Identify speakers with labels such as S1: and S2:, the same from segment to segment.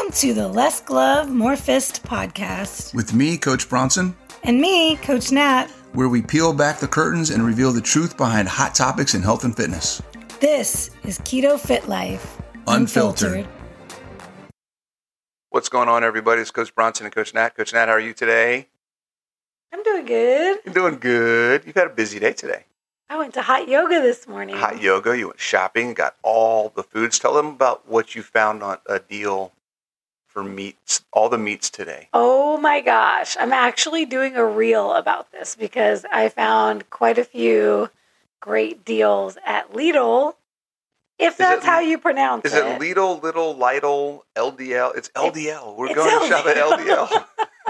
S1: Welcome to the Less Glove, More Fist podcast.
S2: With me, Coach Bronson.
S1: And me, Coach Nat.
S2: Where we peel back the curtains and reveal the truth behind hot topics in health and fitness.
S1: This is Keto Fit Life.
S2: Unfiltered.
S3: What's going on, everybody? It's Coach Bronson and Coach Nat. Coach Nat, how are you today?
S1: I'm doing good.
S3: You're doing good. You've had a busy day today.
S1: I went to hot yoga this morning.
S3: Hot yoga. You went shopping, got all the foods. Tell them about what you found on a deal for meats, all the meats today.
S1: Oh my gosh. I'm actually doing a reel about this because I found quite a few great deals at Lidl. If that's how you pronounce it.
S3: Is it Lidl, Little, Lidl, LDL? It's LDL. We're going to shop at LDL.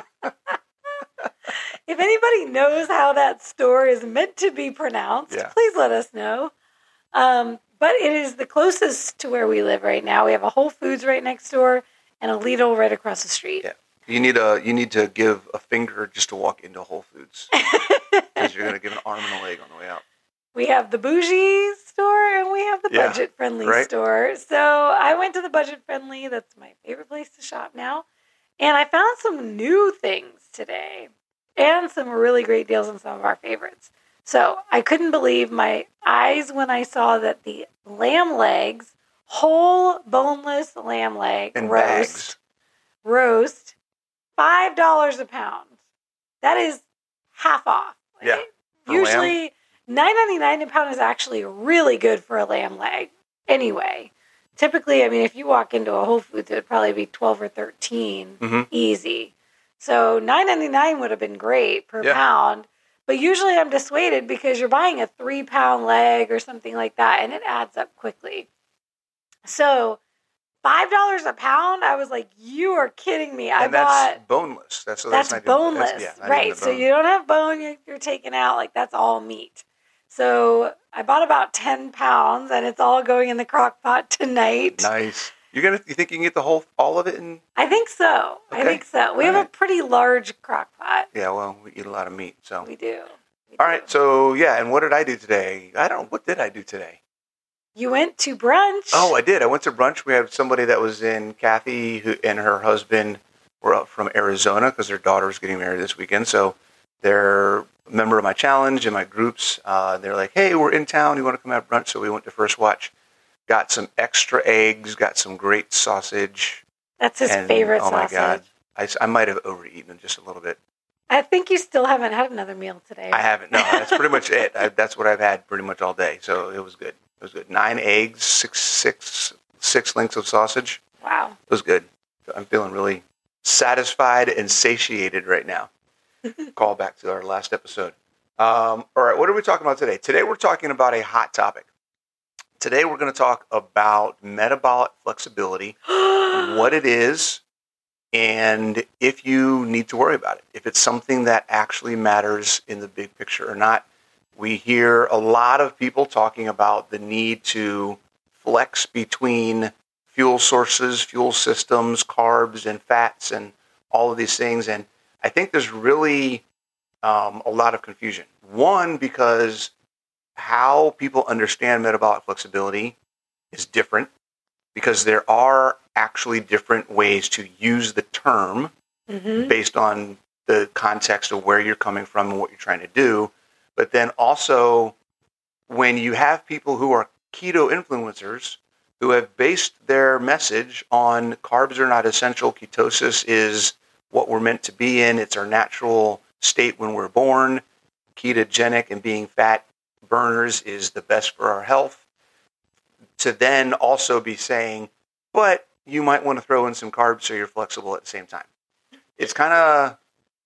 S1: If anybody knows how that store is meant to be pronounced, please let us know. But it is the closest to where we live right now. We have a Whole Foods right next door and a Lidl right across the street.
S3: Yeah. You need to give a finger just to walk into Whole Foods. Because you're going to give an arm and a leg on the way out.
S1: We have the bougie store and we have the budget-friendly store. So I went to the budget-friendly. That's my favorite place to shop now. And I found some new things today and some really great deals on some of our favorites. So I couldn't believe my eyes when I saw that the lamb legs, whole boneless lamb leg
S3: and
S1: roast, $5 a pound. That is half off.
S3: Yeah.
S1: Usually $9.99 a pound is actually really good for a lamb leg. Anyway, typically, I mean, if you walk into a Whole Foods, it would probably be 12 or 13 easy. So $9.99 would have been great per pound. But usually I'm dissuaded because you're buying a 3-pound leg or something like that, and it adds up quickly. So $5 a pound, I was like, you are kidding me.
S3: That's boneless. That's
S1: boneless, right? So you don't have bone you're taking out. Like, that's all meat. So I bought about 10 pounds, and it's all going in the crock pot tonight.
S3: Nice. You think you can get all of it in?
S1: I think so.
S3: Okay.
S1: I think so. We have a pretty large crock pot.
S3: Yeah, well, we eat a lot of meat, so.
S1: We do.
S3: All right, so, and what did I do today? What did I do today?
S1: You went to brunch.
S3: Oh, I did. I went to brunch. We had somebody that was in, Kathy, who and her husband were up from Arizona because their daughter was getting married this weekend. So they're a member of my challenge and my groups. They're like, hey, we're in town. You want to come have brunch? So we went to First Watch. Got some extra eggs, got some great sausage.
S1: That's his favorite sausage.
S3: Oh, my God. I might have overeaten just a little bit.
S1: I think you still haven't had another meal today.
S3: I haven't. No, that's pretty much it. That's what I've had pretty much all day. So it was good. It was good. 9 eggs, six links of sausage.
S1: Wow.
S3: It was good. I'm feeling really satisfied and satiated right now. Call back to our last episode. All right, what are we talking about today? Today we're talking about a hot topic. Today we're going to talk about metabolic flexibility, what it is, and if you need to worry about it, if it's something that actually matters in the big picture or not. We hear a lot of people talking about the need to flex between fuel sources, fuel systems, carbs and fats and all of these things. And I think there's really a lot of confusion. One, because how people understand metabolic flexibility is different because there are actually different ways to use the term based on the context of where you're coming from and what you're trying to do. But then also when you have people who are keto influencers who have based their message on carbs are not essential, ketosis is what we're meant to be in, it's our natural state when we're born, ketogenic and being fat burners is the best for our health, to then also be saying, but you might want to throw in some carbs so you're flexible at the same time. It's kind of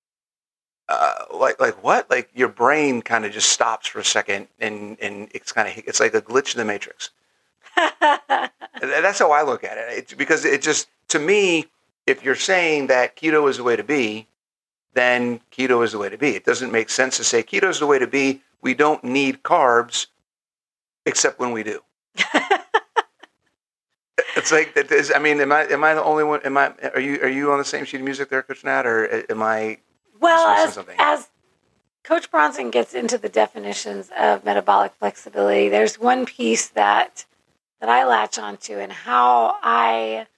S3: like what? Like your brain kind of just stops for a second and it's like a glitch in the Matrix. That's how I look at it. Because it just, to me, if you're saying that keto is the way to be, then keto is the way to be. It doesn't make sense to say keto is the way to be. We don't need carbs, except when we do. It's like that. Am I the only one? Are you on the same sheet of music there, Coach Nat, or am I?
S1: Well, as Coach Bronson gets into the definitions of metabolic flexibility, there's one piece that I latch onto and how I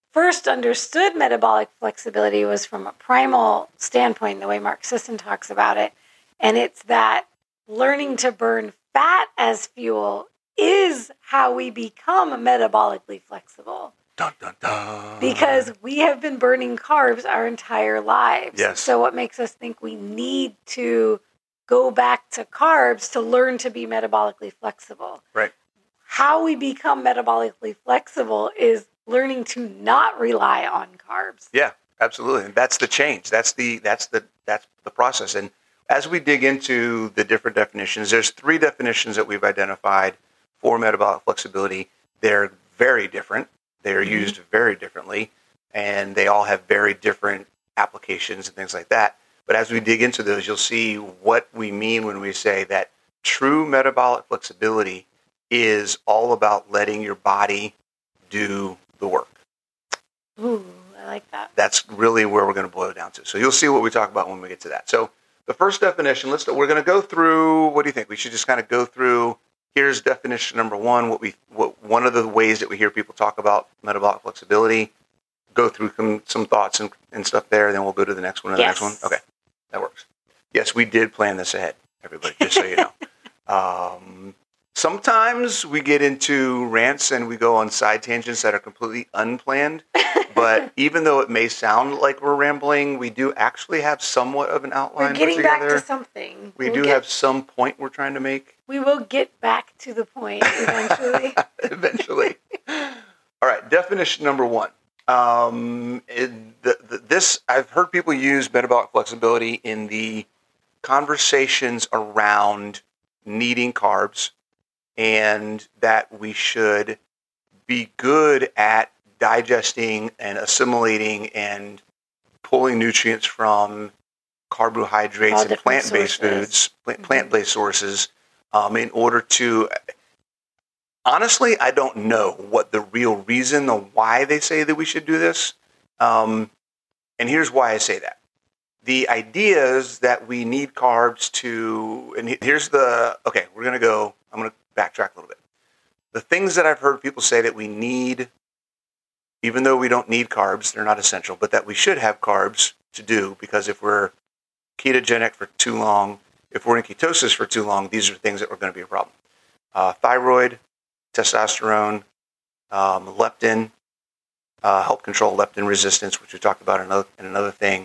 S1: first understood metabolic flexibility was from a primal standpoint, the way Mark Sisson talks about it. And it's that learning to burn fat as fuel is how we become metabolically flexible.
S3: Dun, dun, dun.
S1: Because we have been burning carbs our entire lives.
S3: Yes.
S1: So what makes us think we need to go back to carbs to learn to be metabolically flexible?
S3: Right.
S1: How we become metabolically flexible is learning to not rely on carbs.
S3: Yeah, absolutely. And that's the change. That's the process. And as we dig into the different definitions, there's 3 definitions that we've identified for metabolic flexibility. They're very different. They're used very differently, and they all have very different applications and things like that. But as we dig into those, you'll see what we mean when we say that true metabolic flexibility is all about letting your body do the work.
S1: Ooh, I like that.
S3: That's really where we're going to boil it down to. So you'll see what we talk about when we get to that. So the first definition, we're going to go through, what do you think? We should just kind of go through, here's definition number 1, one of the ways that we hear people talk about metabolic flexibility, go through some thoughts and stuff there, and then we'll go to the next one and the next one. Okay, that works. Yes, we did plan this ahead, everybody, just so you know. Sometimes we get into rants and we go on side tangents that are completely unplanned. But even though it may sound like we're rambling, we do actually have somewhat of an outline.
S1: We're getting back to something.
S3: We do have some point we're trying to make.
S1: We will get back to the point eventually.
S3: Eventually. All right. Definition number 1. I've heard people use metabolic flexibility in the conversations around needing carbs, and that we should be good at digesting and assimilating and pulling nutrients from carbohydrates and plant-based foods, plant-based sources, in order to... Honestly, I don't know what the real reason or why they say that we should do this. And here's why I say that. The idea is that we need carbs to... And here's the... Okay, I'm going to backtrack a little bit. The things that I've heard people say that we need... Even though we don't need carbs, they're not essential, but that we should have carbs to do, because if we're ketogenic for too long, if we're in ketosis for too long, these are things that are going to be a problem. Thyroid, testosterone, leptin, help control leptin resistance, which we talked about in another thing.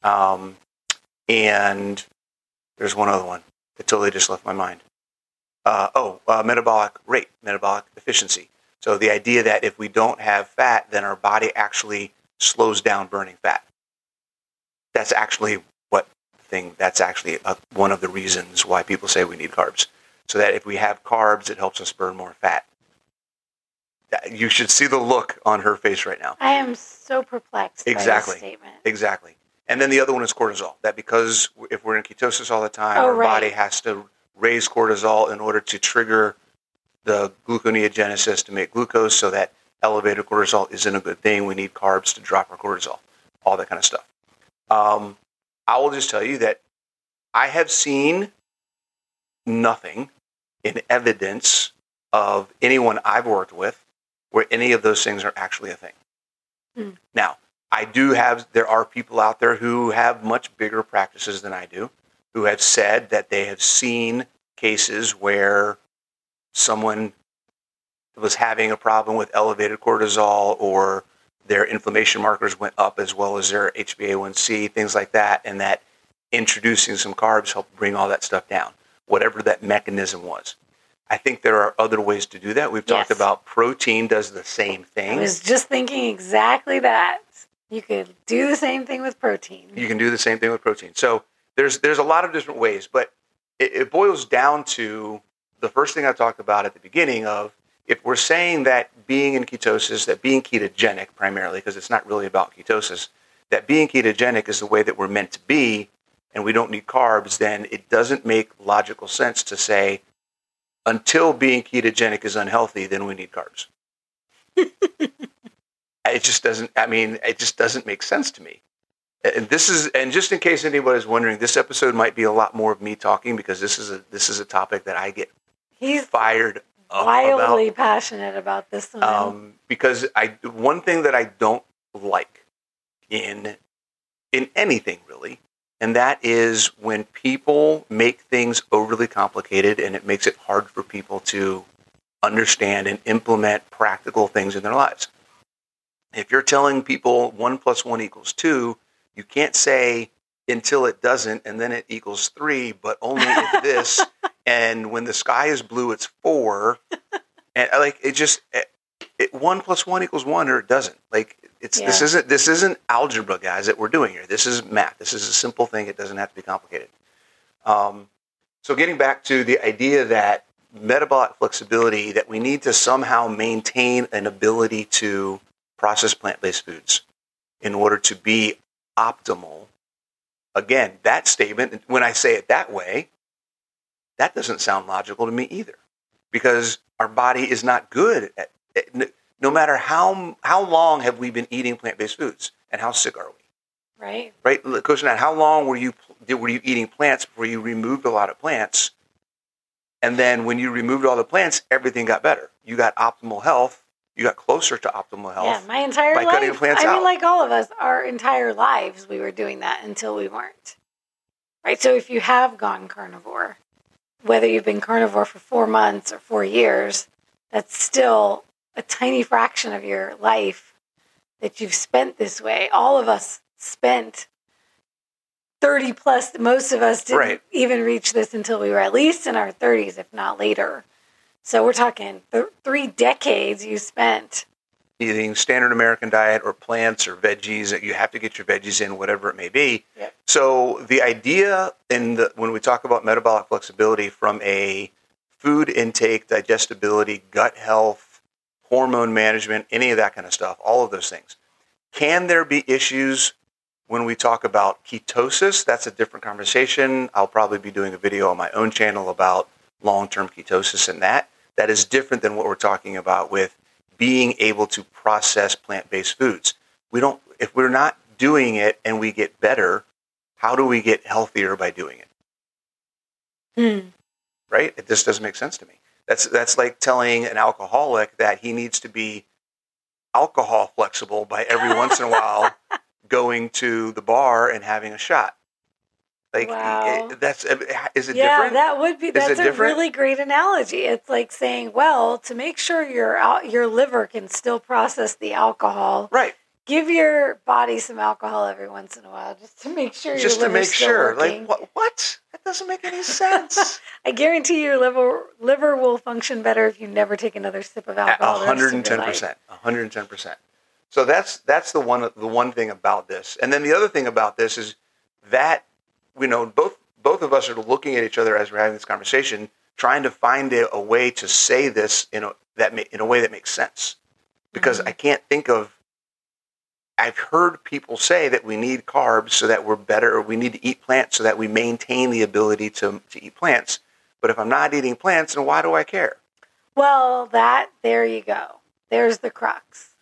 S3: And there's one other one that totally just left my mind. Metabolic rate, metabolic efficiency. So the idea that if we don't have fat, then our body actually slows down burning fat. That's actually one of the reasons why people say we need carbs. So that if we have carbs, it helps us burn more fat. You should see the look on her face right now.
S1: I am so perplexed by this statement.
S3: Exactly. And then the other one is cortisol. That because if we're in ketosis all the time, our body has to raise cortisol in order to trigger the gluconeogenesis to make glucose, so that elevated cortisol isn't a good thing. We need carbs to drop our cortisol, all that kind of stuff. I will just tell you that I have seen nothing in evidence of anyone I've worked with where any of those things are actually a thing. Now, there are people out there who have much bigger practices than I do, who have said that they have seen cases where someone was having a problem with elevated cortisol, or their inflammation markers went up as well as their HbA1c, things like that, and that introducing some carbs helped bring all that stuff down, whatever that mechanism was. I think there are other ways to do that. We've talked about protein does the same thing.
S1: I was just thinking exactly that. You could do the same thing with protein.
S3: You can do the same thing with protein. So there's a lot of different ways, but it boils down to the first thing I talked about at the beginning of, if we're saying that being in ketosis, that being ketogenic primarily, because it's not really about ketosis, that being ketogenic is the way that we're meant to be, and we don't need carbs, then it doesn't make logical sense to say, until being ketogenic is unhealthy, then we need carbs. It just doesn't make sense to me. And just in case anybody's wondering, this episode might be a lot more of me talking, because this is a topic that I get fired up
S1: wildly passionate about this one.
S3: Because one thing that I don't like in anything really. And that is when people make things overly complicated and it makes it hard for people to understand and implement practical things in their lives. If you're telling people 1 + 1 = 2, you can't say until it doesn't and then it equals 3, but only if this, and when the sky is blue, it's 4. And like, it just, 1 + 1 = 1, or it doesn't. Like, this isn't algebra, guys, that we're doing here. This is math. This is a simple thing. It doesn't have to be complicated. So getting back to the idea that metabolic flexibility, that we need to somehow maintain an ability to process plant-based foods in order to be optimal. Again, that statement, when I say it that way, that doesn't sound logical to me either, because our body is not good at it. No matter how long have we been eating plant-based foods, and how sick are we? Right. Coach Nat, how long were you eating plants before you removed a lot of plants? And then when you removed all the plants, everything got better. You got optimal health. You got closer to optimal health.
S1: Yeah, my entire life.
S3: Cutting plants out.
S1: I mean, like all of us, our entire lives, we were doing that until we weren't. Right. So if you have gone carnivore, whether you've been carnivore for 4 months or 4 years, that's still a tiny fraction of your life that you've spent this way. All of us spent 30 plus. Most of us didn't even reach this until we were at least in our 30s, if not later. So we're talking 3 decades you spent
S3: eating standard American diet or plants or veggies, that you have to get your veggies in, whatever it may be.
S1: Yep.
S3: So the idea when we talk about metabolic flexibility from a food intake, digestibility, gut health, hormone management, any of that kind of stuff, all of those things. Can there be issues when we talk about ketosis? That's a different conversation. I'll probably be doing a video on my own channel about long-term ketosis, and that is different than what we're talking about with being able to process plant-based foods. If we're not doing it and we get better, how do we get healthier by doing it? Right? It just doesn't make sense to me. That's like telling an alcoholic that he needs to be alcohol flexible by every once in a while going to the bar and having a shot. Like,
S1: wow.
S3: Is it different?
S1: Yeah, that's a really great analogy. It's like saying, well, to make sure your liver can still process the alcohol,
S3: right?
S1: Give your body some alcohol every once in a while, just to make sure your liver's still working.
S3: Like, what? That doesn't make any sense.
S1: I guarantee your liver will function better if you never take another sip of alcohol.
S3: 110%. 110%. So that's the one thing about this. And then the other thing about this is that, both of us are looking at each other as we're having this conversation, trying to find a way to say this in a way that makes sense. Because I can't think of. I've heard people say that we need carbs so that we're better, or we need to eat plants so that we maintain the ability to eat plants. But if I'm not eating plants, then why do I care?
S1: Well, there you go. There's the crux.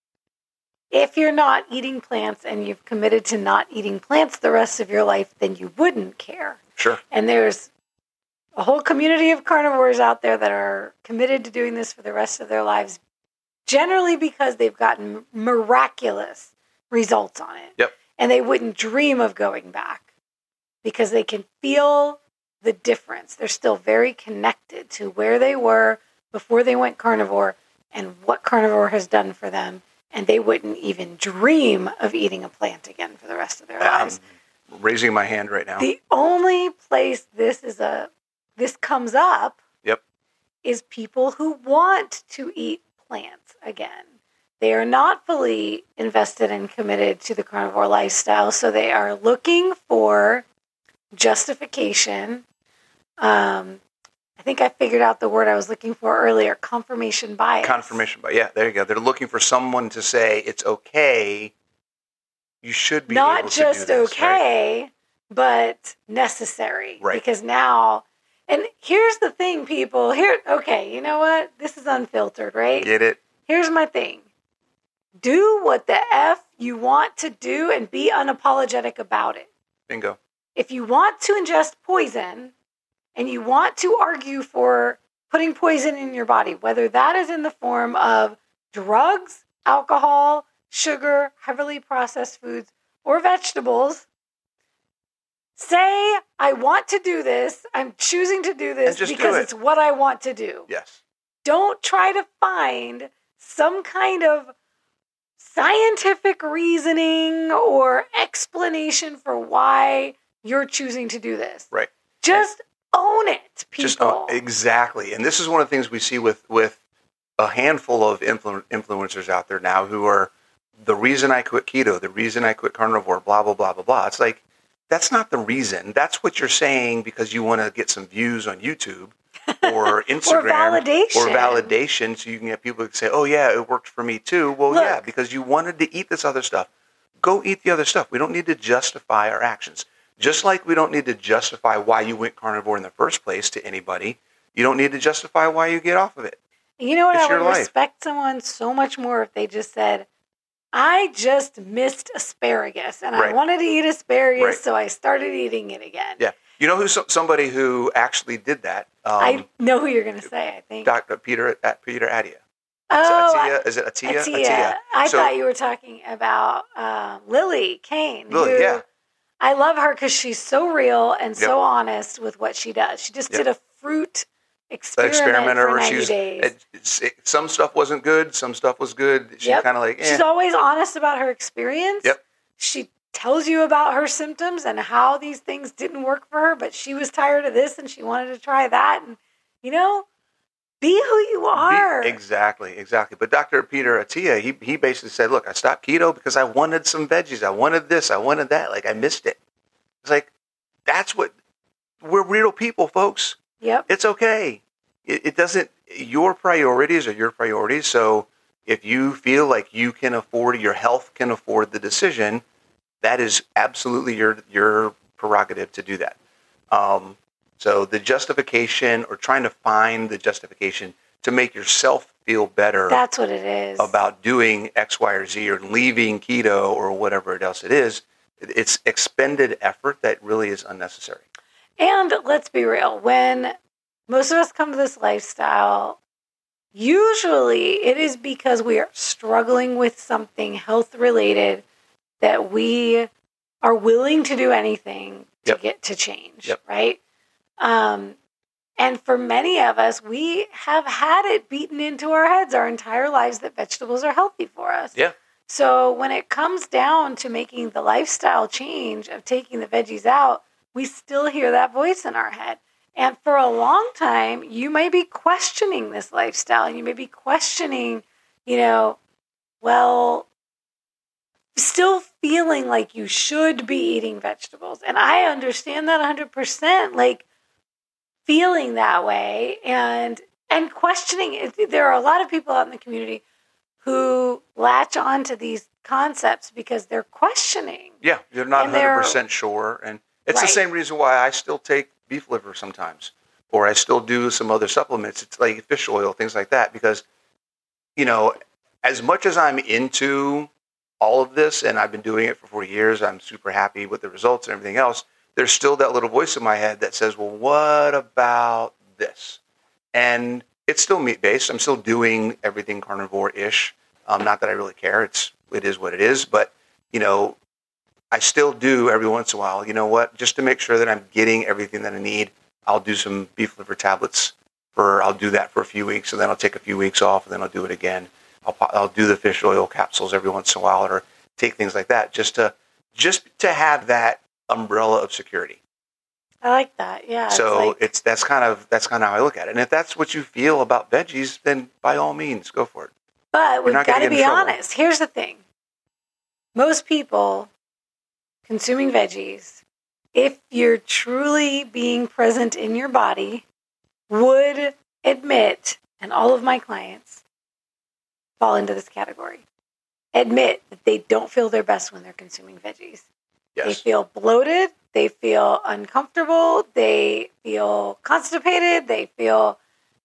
S1: If you're not eating plants and you've committed to not eating plants the rest of your life, then you wouldn't care.
S3: Sure.
S1: And there's a whole community of carnivores out there that are committed to doing this for the rest of their lives, generally because they've gotten miraculous results on it.
S3: Yep.
S1: And they wouldn't dream of going back because they can feel the difference. They're still very connected to where they were before they went carnivore and what carnivore has done for them. And they wouldn't even dream of eating a plant again for the rest of their lives.
S3: I'm raising my hand right now.
S1: The only place this comes up is people who want to eat plants again. They are not fully invested and committed to the carnivore lifestyle, so they are looking for justification. I think I figured out the word I was looking for earlier, confirmation bias.
S3: Confirmation bias. Yeah, there you go. They're looking for someone to say, it's okay, you should be
S1: not
S3: able to do this.
S1: Not just okay, right? But necessary.
S3: Right.
S1: Because now, and here's the thing, people. Okay, you know what? This is unfiltered, right?
S3: Get it?
S1: Here's my thing. Do what the F you want to do and be unapologetic about it.
S3: Bingo.
S1: If you want to ingest poison and you want to argue for putting poison in your body, whether that is in the form of drugs, alcohol, sugar, heavily processed foods, or vegetables. Say, I want to do this. I'm choosing to do this because it's what I want to do.
S3: Yes.
S1: Don't try to find some kind of scientific reasoning or explanation for why you're choosing to do this.
S3: Right.
S1: Just own it, people.
S3: Exactly. And this is one of the things we see with a handful of influencers out there now who are, the reason I quit keto, the reason I quit carnivore, blah, blah, blah, blah, blah. It's like, that's not the reason. That's what you're saying because you want to get some views on YouTube or Instagram. Or validation. So you can get people to say, oh, yeah, it worked for me too. Well, yeah, because you wanted to eat this other stuff. Go eat the other stuff. We don't need to justify our actions. Just like we don't need to justify why you went carnivore in the first place to anybody, you don't need to justify why you get off of it.
S1: You know what? I would respect someone so much more if they just said, I just missed asparagus and I wanted to eat asparagus, so I started eating it again.
S3: Yeah. You know who's somebody who actually did that?
S1: I know who you're going to say, I think.
S3: Dr. Peter Attia.
S1: Oh,
S3: Is it Attia?
S1: Attia. I thought you were talking about Lily Kane.
S3: Lily, yeah.
S1: I love her because she's so real and so honest with what she does. She just did a fruit experiment for 90 days.
S3: Some stuff wasn't good. Some stuff was good. She kind of like,
S1: She's always honest about her experience.
S3: Yep.
S1: She tells you about her symptoms and how these things didn't work for her, but she was tired of this and she wanted to try that. And, be who you are.
S3: Exactly. But Dr. Peter Attia, he basically said, look, I stopped keto because I wanted some veggies. I wanted this. I wanted that. Like, I missed it. It's like, we're real people, folks.
S1: Yep.
S3: It's okay. It doesn't, your priorities are your priorities. So if you feel like you can afford, your health can afford the decision, that is absolutely your prerogative to do that. So the justification or trying to find the justification to make yourself feel better.
S1: That's what it is.
S3: About doing X, Y, or Z or leaving keto or whatever else it is. It's expended effort that really is unnecessary.
S1: And let's be real, when most of us come to this lifestyle, usually it is because we are struggling with something health related that we are willing to do anything to get to change, right? And for many of us, we have had it beaten into our heads our entire lives that vegetables are healthy for us.
S3: Yeah.
S1: So when it comes down to making the lifestyle change of taking the veggies out, we still hear that voice in our head. And for a long time, you may be questioning this lifestyle and you may be questioning, still feeling like you should be eating vegetables. And I understand that 100%, like feeling that way and questioning it. There are a lot of people out in the community who latch on to these concepts because they're questioning.
S3: Yeah, you're not 100% sure. And it's the same reason why I still take beef liver sometimes, or I still do some other supplements. It's like fish oil, things like that, because, as much as I'm into all of this and I've been doing it for 4 years, I'm super happy with the results and everything else, there's still that little voice in my head that says, well, what about this? And it's still meat-based. I'm still doing everything carnivore-ish. Not that I really care. It is what it is. But, I still do every once in a while, you know what, just to make sure that I'm getting everything that I need, I'll do some beef liver tablets. I'll do that for a few weeks, and then I'll take a few weeks off, and then I'll do it again. I'll do the fish oil capsules every once in a while, or take things like that, just to have that umbrella of security.
S1: I like that. Yeah.
S3: So that's kind of how I look at it. And if that's what you feel about veggies, then by all means, go for it.
S1: But we've got to be honest. Here's the thing. Most people consuming veggies, if you're truly being present in your body, would admit, and all of my clients fall into this category, admit that they don't feel their best when they're consuming veggies. Yes. They feel bloated. They feel uncomfortable. They feel constipated. They feel,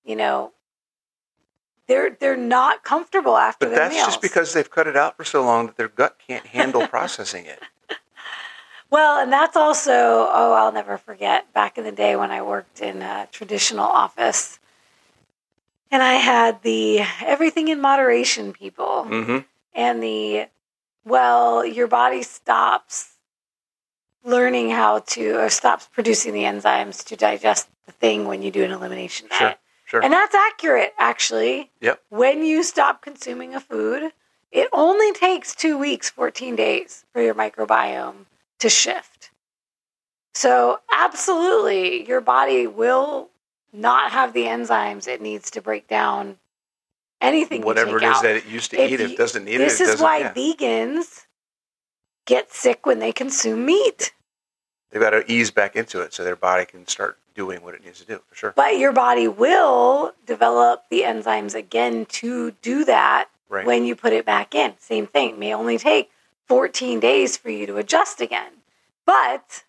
S1: they're not comfortable after their meals. But that's
S3: just because they've cut it out for so long that their gut can't handle processing it.
S1: Well, and that's also, I'll never forget, back in the day when I worked in a traditional office, and I had the everything in moderation people, and the Well, your body stops learning how to, or stops producing the enzymes to digest the thing when you do an elimination diet.
S3: Sure.
S1: And that's accurate, actually.
S3: Yep.
S1: When you stop consuming a food, it only takes 2 weeks, 14 days for your microbiome to shift. So absolutely, your body will not have the enzymes it needs to break down anything
S3: whatever
S1: you take
S3: it is
S1: out.
S3: that it used to eat. If it doesn't need it,
S1: This is why vegans get sick when they consume meat.
S3: They've got to ease back into it so their body can start doing what it needs to do, for sure.
S1: But your body will develop the enzymes again to do that when you put it back in. Same thing. It may only take 14 days for you to adjust again. But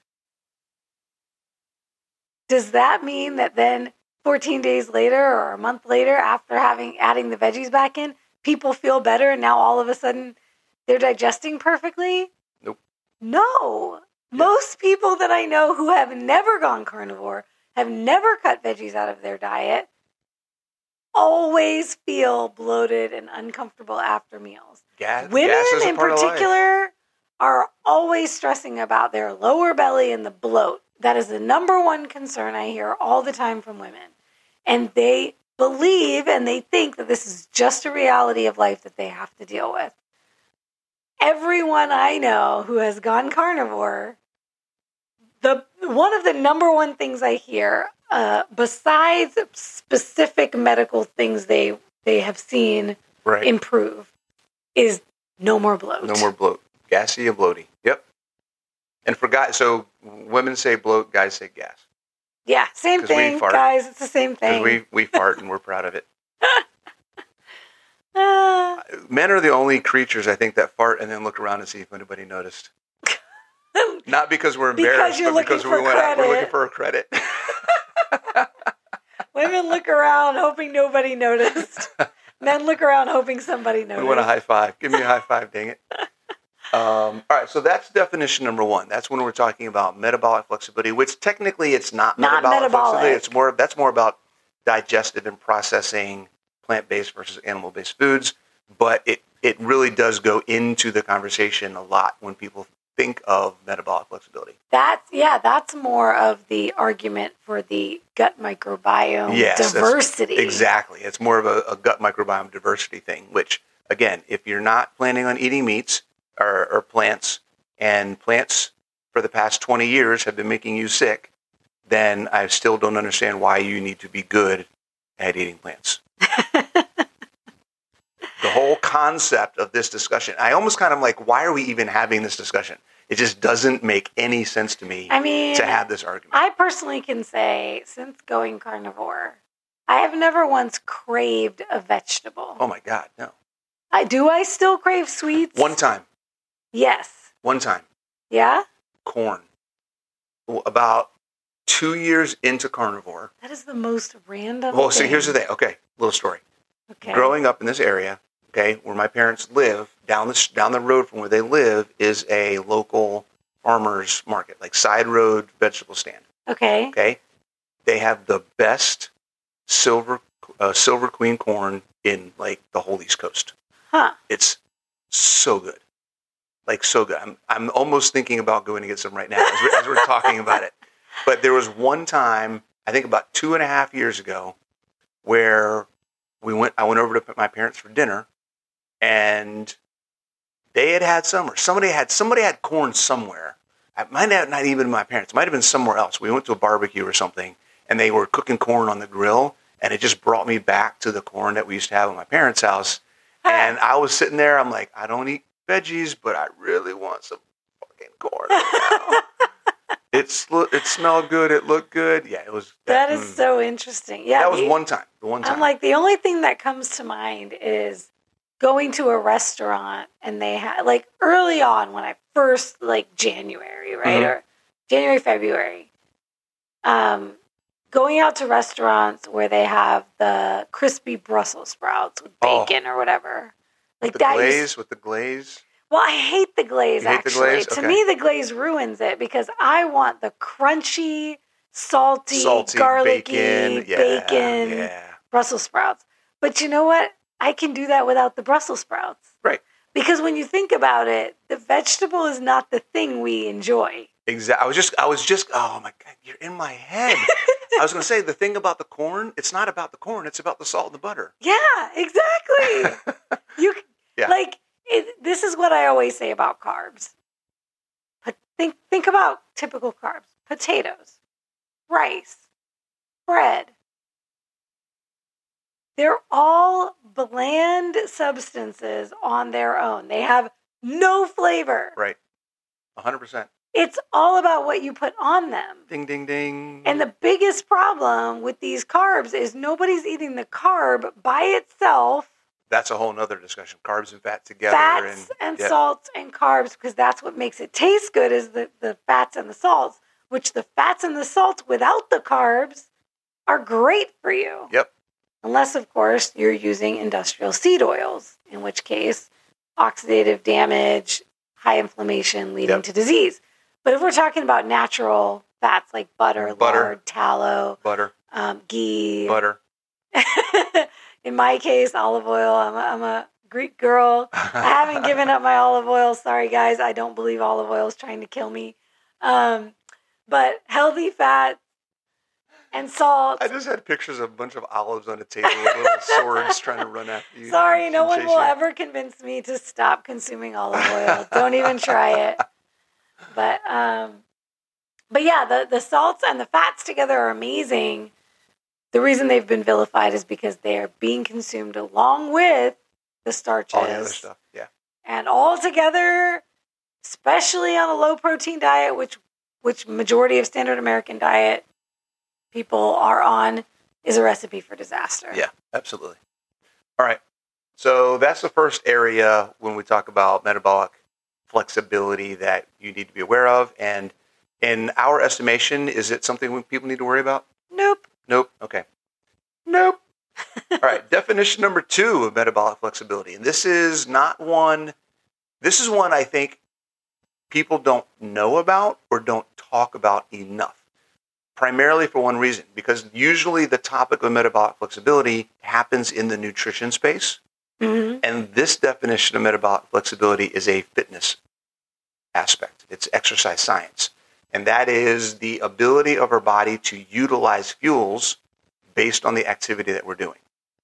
S1: does that mean that then 14 days later or a month later, after adding the veggies back in, people feel better and now all of a sudden they're digesting perfectly?
S3: Nope.
S1: No. Yeah. Most people that I know who have never gone carnivore, have never cut veggies out of their diet, always feel bloated and uncomfortable after meals. Women in particular are always stressing about their lower belly and the bloat. That is the number one concern I hear all the time from women. And they believe and they think that this is just a reality of life that they have to deal with. Everyone I know who has gone carnivore, one of the number one things I hear, besides specific medical things they have seen improve, is no more bloat.
S3: No more bloat. Gassy and bloaty. Yep. And for guys, so women say bloat, guys say gas.
S1: Yeah, same thing, guys. It's the same thing.
S3: Because we fart and we're proud of it. Men are the only creatures, I think, that fart and then look around and see if anybody noticed. Not because we're embarrassed, but because we're looking for a credit.
S1: Women look around hoping nobody noticed. Men look around hoping somebody noticed.
S3: We want a high five. Give me a high five, dang it. All right, so that's definition number one. That's when we're talking about metabolic flexibility, which technically it's not metabolic flexibility. That's more about digestive and processing plant-based versus animal-based foods. But it really does go into the conversation a lot when people think of metabolic flexibility.
S1: That's more of the argument for the gut microbiome diversity.
S3: Exactly. It's more of a gut microbiome diversity thing, which, again, if you're not planning on eating meats or plants, and plants for the past 20 years have been making you sick, then I still don't understand why you need to be good at eating plants. The whole concept of this discussion, I almost kind of like, why are we even having this discussion? It just doesn't make any sense to me to have this argument.
S1: I personally can say, since going carnivore, I have never once craved a vegetable.
S3: Oh my God, no.
S1: Do I still crave sweets?
S3: One time.
S1: Yes.
S3: One time.
S1: Yeah?
S3: Corn. About 2 years into carnivore.
S1: That is the most random
S3: Well, so here's the thing. Okay, little story.
S1: Okay.
S3: Growing up in this area, where my parents live, down the road from where they live is a local farmer's market, like side road vegetable stand.
S1: Okay.
S3: Okay. They have the best silver queen corn in like the whole East Coast.
S1: Huh.
S3: It's so good. Like so good. I'm almost thinking about going to get some right now as we're talking about it. But there was one time, I think about 2.5 years ago, where I went over to my parents for dinner, and they had some, or somebody had corn somewhere. It might have not even been my parents. It might have been somewhere else. We went to a barbecue or something, and they were cooking corn on the grill, and it just brought me back to the corn that we used to have at my parents' house. And I was sitting there, I'm like, I don't eat veggies, but I really want some fucking corn right now. It smelled good. It looked good. Yeah, it was.
S1: That is so interesting. Yeah,
S3: that was one time.
S1: I'm like, the only thing that comes to mind is going to a restaurant, and they had, like, early on when I first, like, January, right? Or January, February. Going out to restaurants where they have the crispy Brussels sprouts with bacon or whatever. Like
S3: with the glaze?
S1: Well, I hate the glaze,
S3: you
S1: actually.
S3: Hate the glaze?
S1: To me, the glaze ruins it because I want the crunchy, salty garlicky bacon Brussels sprouts. But you know what? I can do that without the Brussels sprouts.
S3: Right.
S1: Because when you think about it, the vegetable is not the thing we enjoy.
S3: Exactly. I was just, oh my God, you're in my head. I was going to say the thing about the corn, it's not about the corn, it's about the salt and the butter.
S1: Yeah, exactly. This is what I always say about carbs. But think about typical carbs. Potatoes, rice, bread. They're all bland substances on their own. They have no flavor.
S3: Right. 100%.
S1: It's all about what you put on them.
S3: Ding, ding, ding.
S1: And the biggest problem with these carbs is nobody's eating the carb by itself.
S3: That's a whole nother discussion. Carbs and fat together.
S1: Fats and salts and carbs, because that's what makes it taste good is the fats and the salts, which the fats and the salts without the carbs are great for you.
S3: Yep.
S1: Unless, of course, you're using industrial seed oils, in which case oxidative damage, high inflammation leading to disease. But if we're talking about natural fats like butter, lard, tallow, ghee,
S3: butter.
S1: In my case, olive oil. I'm a Greek girl. I haven't given up my olive oil. Sorry, guys. I don't believe olive oil is trying to kill me. But healthy fat and salt.
S3: I just had pictures of a bunch of olives on a table with little swords trying to run after you.
S1: Sorry, no one will ever convince me to stop consuming olive oil. Don't even try it. But yeah, the salts and the fats together are amazing. The reason they've been vilified is because they are being consumed along with the starches.
S3: All the other stuff, yeah.
S1: And all together, especially on a low protein diet, which majority of standard American diet people are on, is a recipe for disaster.
S3: Yeah, absolutely. All right. So that's the first area when we talk about metabolic flexibility that you need to be aware of. And in our estimation, is it something people need to worry about?
S1: Nope.
S3: Okay. Nope. All right. Definition number 2 of metabolic flexibility. And this is one I think people don't know about or don't talk about enough. Primarily for one reason, because usually the topic of metabolic flexibility happens in the nutrition space. Mm-hmm. And this definition of metabolic flexibility is a fitness aspect. It's exercise science. And that is the ability of our body to utilize fuels based on the activity that we're doing.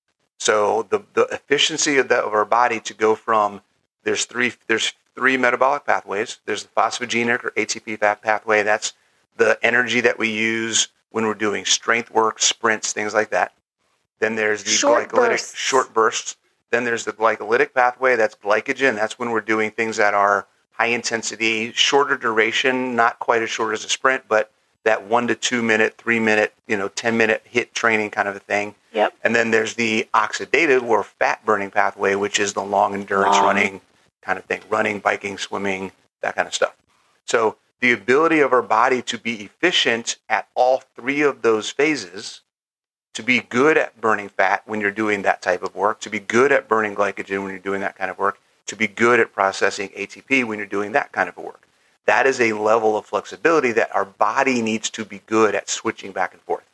S3: So the efficiency of our body to go from, there's three metabolic pathways. There's the phosphogenic or ATP fat pathway. That's the energy that we use when we're doing strength work, sprints, things like that. Then there's the short bursts. Then there's the glycolytic pathway. That's glycogen. That's when we're doing things that are high intensity, shorter duration, not quite as short as a sprint, but that 1 to 2 minute, 3 minute, 10-minute hit training kind of a thing.
S1: Yep.
S3: And then there's the oxidative or fat burning pathway, which is the long endurance running kind of thing, running, biking, swimming, that kind of stuff. So the ability of our body to be efficient at all 3 of those phases, to be good at burning fat when you're doing that type of work, to be good at burning glycogen when you're doing that kind of work, to be good at processing ATP when you're doing that kind of work. That is a level of flexibility that our body needs to be good at switching back and forth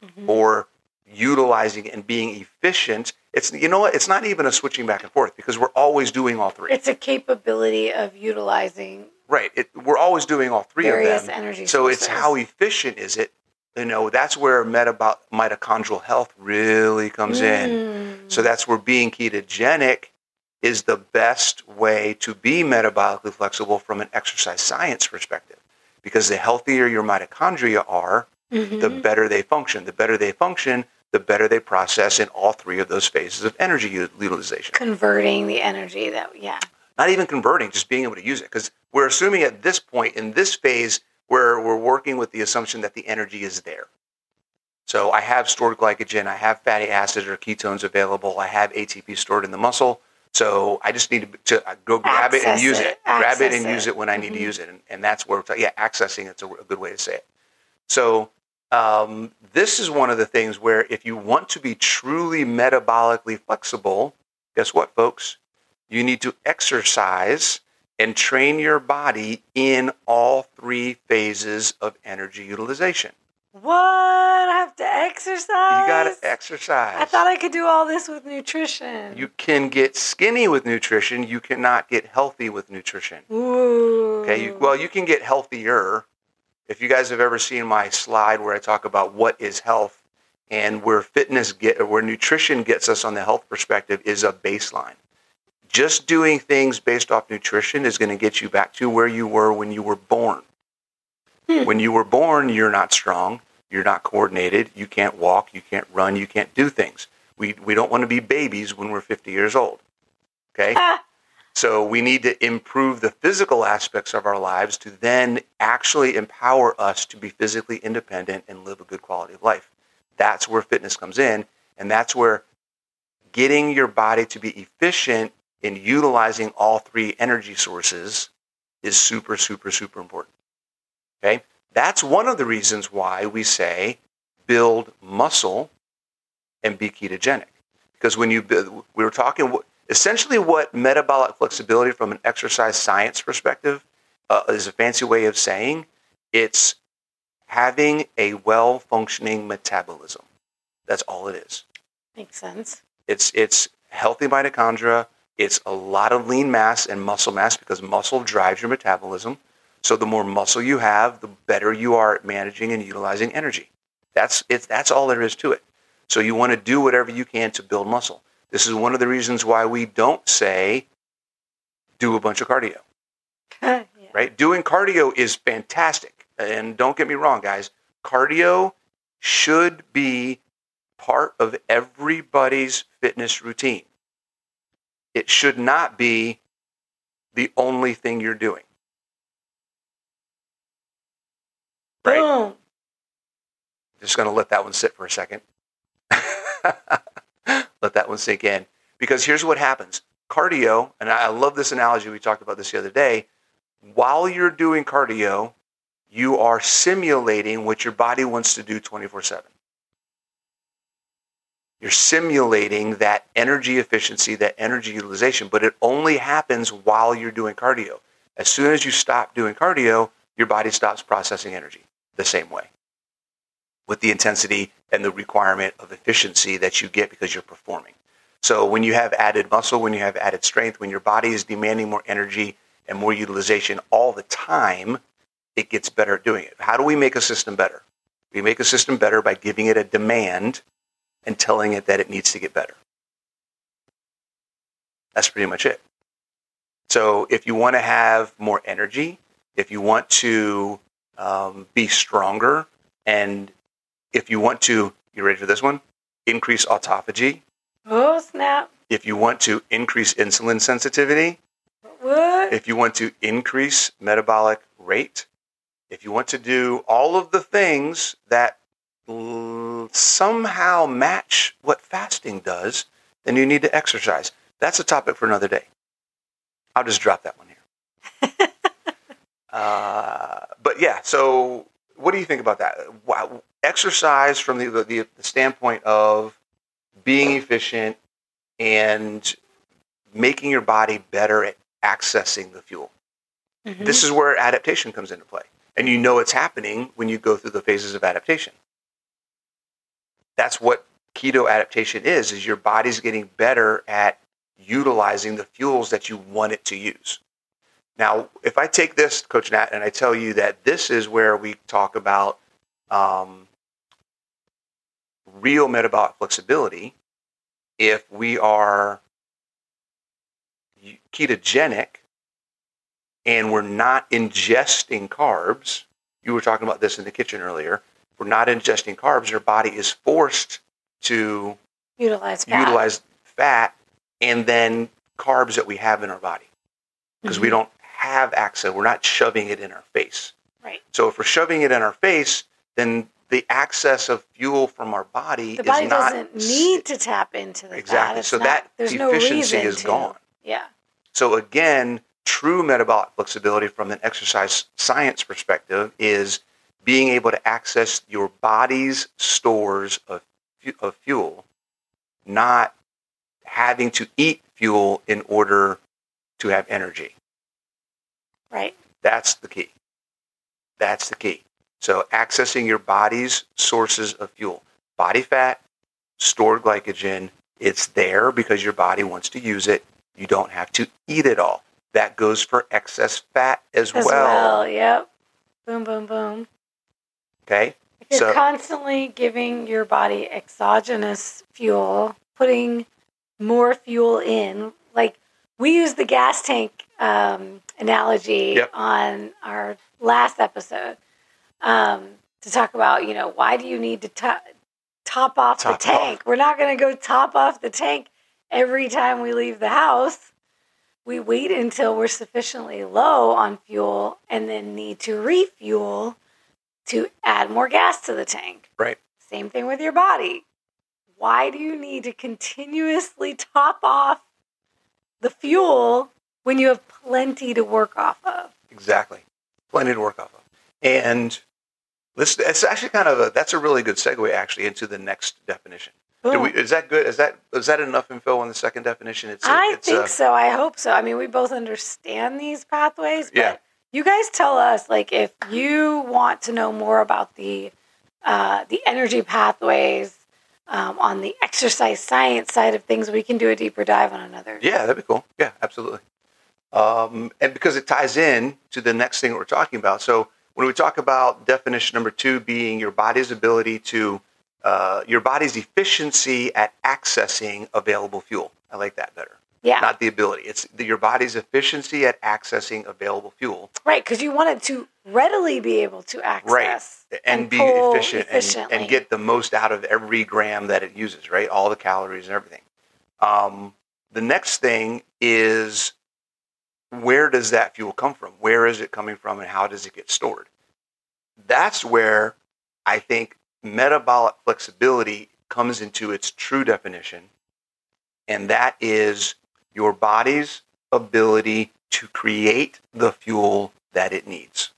S3: or utilizing and being efficient. It's not even a switching back and forth because we're always doing all 3.
S1: It's a capability of utilizing.
S3: Right. We're always doing all 3 of them.
S1: Various energy sources.
S3: So it's how efficient is it? That's where mitochondrial health really comes in. So that's where being ketogenic is the best way to be metabolically flexible from an exercise science perspective. Because the healthier your mitochondria are, the better they function. The better they function, the better they process in all 3 of those phases of energy utilization.
S1: Converting the energy
S3: Not even converting, just being able to use it. Because we're assuming at this point, in this phase, where we're working with the assumption that the energy is there. So I have stored glycogen, I have fatty acids or ketones available, I have ATP stored in the muscle. So I just need to go grab it and use it. Grab it and use it when I need to use it. And that's where we're talking. Yeah, accessing, it's a good way to say it. So this is one of the things where if you want to be truly metabolically flexible, guess what, folks? You need to exercise and train your body in all 3 phases of energy utilization.
S1: What? I have to exercise.
S3: You got to exercise.
S1: I thought I could do all this with nutrition.
S3: You can get skinny with nutrition. You cannot get healthy with nutrition.
S1: Ooh.
S3: Okay. You can get healthier. If you guys have ever seen my slide where I talk about what is health and where nutrition gets us on the health perspective is a baseline. Just doing things based off nutrition is going to get you back to where you were when you were born. When you were born, you're not strong. You're not coordinated. You can't walk. You can't run. You can't do things. We don't want to be babies when we're 50 years old. Okay? So we need to improve the physical aspects of our lives to then actually empower us to be physically independent and live a good quality of life. That's where fitness comes in. And that's where getting your body to be efficient in utilizing all three energy sources is super, super, super important. Okay? That's one of the reasons why we say build muscle and be ketogenic. Because when we were talking, essentially what metabolic flexibility from an exercise science perspective is a fancy way of saying it's having a well-functioning metabolism. That's all it is.
S1: Makes sense.
S3: It's healthy mitochondria. It's a lot of lean mass and muscle mass because muscle drives your metabolism. So the more muscle you have, the better you are at managing and utilizing energy. That's all there is to it. So you want to do whatever you can to build muscle. This is one of the reasons why we don't say do a bunch of cardio.
S1: Yeah.
S3: Right? Doing cardio is fantastic. And don't get me wrong, guys. Cardio should be part of everybody's fitness routine. It should not be the only thing you're doing. Right?
S1: Boom.
S3: Just going to let that one sit for a second. Let that one sink in. Because here's what happens. Cardio, and I love this analogy, we talked about this the other day. While you're doing cardio, you are simulating what your body wants to do 24/7. You're simulating that energy efficiency, that energy utilization, but it only happens while you're doing cardio. As soon as you stop doing cardio, your body stops processing energy the same way with the intensity and the requirement of efficiency that you get because you're performing. So when you have added muscle, when you have added strength, when your body is demanding more energy and more utilization all the time, it gets better at doing it. How do we make a system better? We make a system better by giving it a demand and telling it that it needs to get better. That's pretty much it. So if you want to have more energy, if you want to be stronger, and if you want to, you ready for this one? Increase autophagy.
S1: Oh, snap.
S3: If you want to increase insulin sensitivity.
S1: What?
S3: If you want to increase metabolic rate. If you want to do all of the things that somehow match what fasting does, then you need to exercise. That's a topic for another day. I'll just drop that one here. But yeah, so what do you think about that? Wow. Exercise from the standpoint of being efficient and making your body better at accessing the fuel. Mm-hmm. This is where adaptation comes into play. And you know it's happening when you go through the phases of adaptation. That's what keto adaptation is your body's getting better at utilizing the fuels that you want it to use. Now, if I take this, Coach Nat, and I tell you that this is where we talk about real metabolic flexibility, if we are ketogenic and we're not ingesting carbs, you were talking about this in the kitchen earlier, if we're not ingesting carbs, our body is forced to
S1: utilize
S3: fat and then carbs that we have in our body. Because we don't have access, we're not shoving it in our face.
S1: Right.
S3: So if we're shoving it in our face, then the access of fuel from our body
S1: the body
S3: is not...
S1: doesn't need to tap into the
S3: exactly.
S1: fat.
S3: So that efficiency is gone.
S1: Yeah.
S3: So again, true metabolic flexibility from an exercise science perspective is being able to access your body's stores of fuel, not having to eat fuel in order to have energy.
S1: Right.
S3: That's the key. That's the key. So accessing your body's sources of fuel. body fat, stored glycogen. It's there because your body wants to use it. You don't have to eat it all. That goes for excess fat as well.
S1: Yep. Boom, boom, boom.
S3: Okay.
S1: If you're constantly giving your body exogenous fuel, putting more fuel in, like we use the gas tank analogy on our last episode to talk about, why do you need to top off the tank? We're not going to go top off the tank every time we leave the house. We wait until we're sufficiently low on fuel and then need to refuel to add more gas to the tank.
S3: Right.
S1: Same thing with your body. Why do you need to continuously top off the fuel when you have plenty to work off of?
S3: Exactly. Plenty to work off of. And it's actually that's a really good segue actually into the next definition. Is that good? Is that enough info on the second definition?
S1: I think so. I hope so. I mean, we both understand these pathways, but you guys tell us, like, if you want to know more about the energy pathways on the exercise science side of things, we can do a deeper dive on another.
S3: Yeah, that'd be cool. Yeah, absolutely. And because it ties in to the next thing that we're talking about. So when we talk about definition number 2 being your body's ability to your body's efficiency at accessing available fuel. I like that better.
S1: Yeah.
S3: Not the ability. It's your body's efficiency at accessing available fuel.
S1: Right, because you want it to readily be able to access.
S3: Right. And be efficient and get the most out of every gram that it uses, right? All the calories and everything. The next thing is, where does that fuel come from? Where is it coming from and how does it get stored? That's where I think metabolic flexibility comes into its true definition, and that is your body's ability to create the fuel that it needs.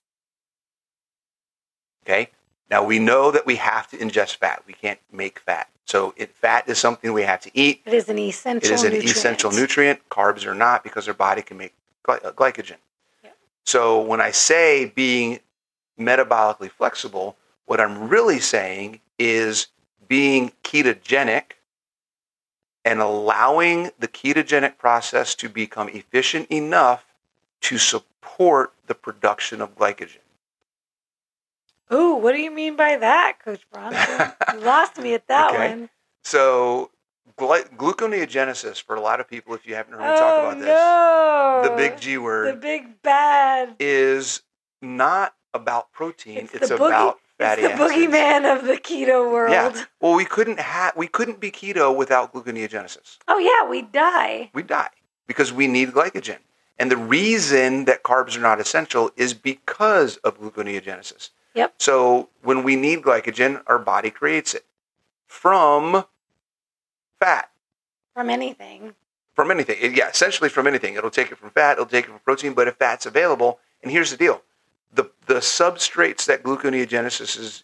S3: Okay? Now, we know that we have to ingest fat. We can't make fat. So fat is something we have to eat.
S1: It is an essential nutrient.
S3: Essential nutrient. Carbs are not, because our body can make glycogen. Yeah. So when I say being metabolically flexible, what I'm really saying is being ketogenic and allowing the ketogenic process to become efficient enough to support the production of glycogen.
S1: Ooh, what do you mean by that, Coach Bronson? You lost me at that one.
S3: So gluconeogenesis, for a lot of people, if you haven't heard me talk about this, the big G word,
S1: the big bad,
S3: is not about protein. It's about fatty acids.
S1: It's the boogeyman of the keto world.
S3: Yeah. Well, we couldn't be keto without gluconeogenesis.
S1: Oh yeah, we'd die.
S3: We'd die because we need glycogen. And the reason that carbs are not essential is because of gluconeogenesis.
S1: Yep.
S3: So when we need glycogen, our body creates it from fat.
S1: From anything.
S3: From anything. Yeah, essentially from anything. It'll take it from fat, it'll take it from protein, but if fat's available, and here's the deal. The substrates that gluconeogenesis